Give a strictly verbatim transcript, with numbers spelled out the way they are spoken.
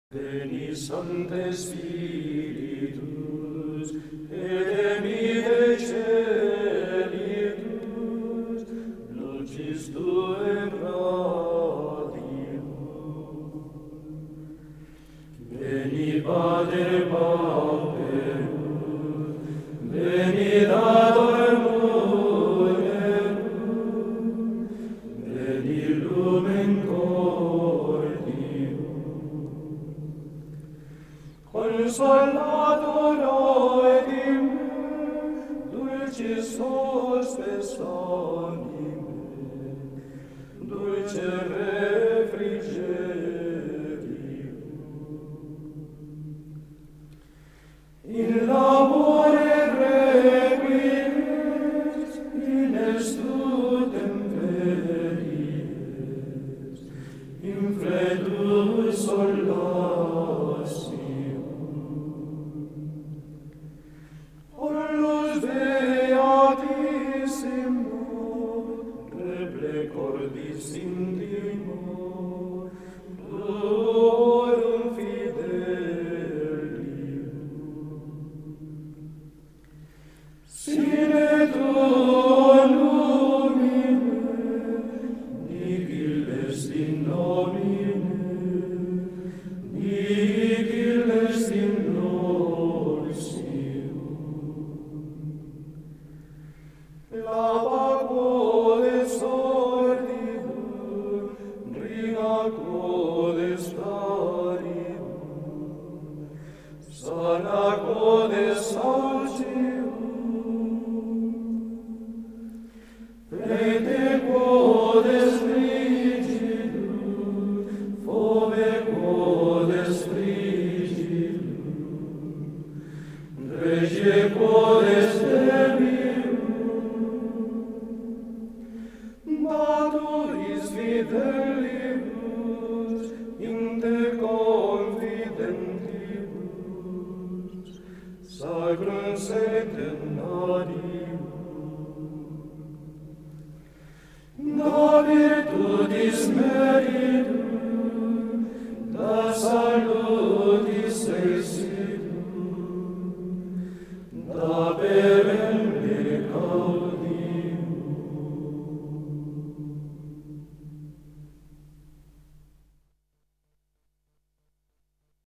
Veni Sancte Spiritus, et emite celitus, lucis Tuae radium. Veni Pater Pauperum, veni Dator Munerum, veni Lumen Cordium. Consolator oedim, dulcis hospes anime, dulce refrigerium. In labore requies, in estutem veries, in fredus solatium. Ollus beatissimo, reble cordis intimo, duorum fidelium. Sine tuo lumine, nihil est in nomine, nihil est in nobis Lava codes ordidum, riga codes paridum, sana codes saucium. Prete codes frigidum, fome codes frigidum, rege codes demium. Maturis fidelibus, in te confidentibus, sacrum septennarium. Da virtutis meritum, da salutis exitum, da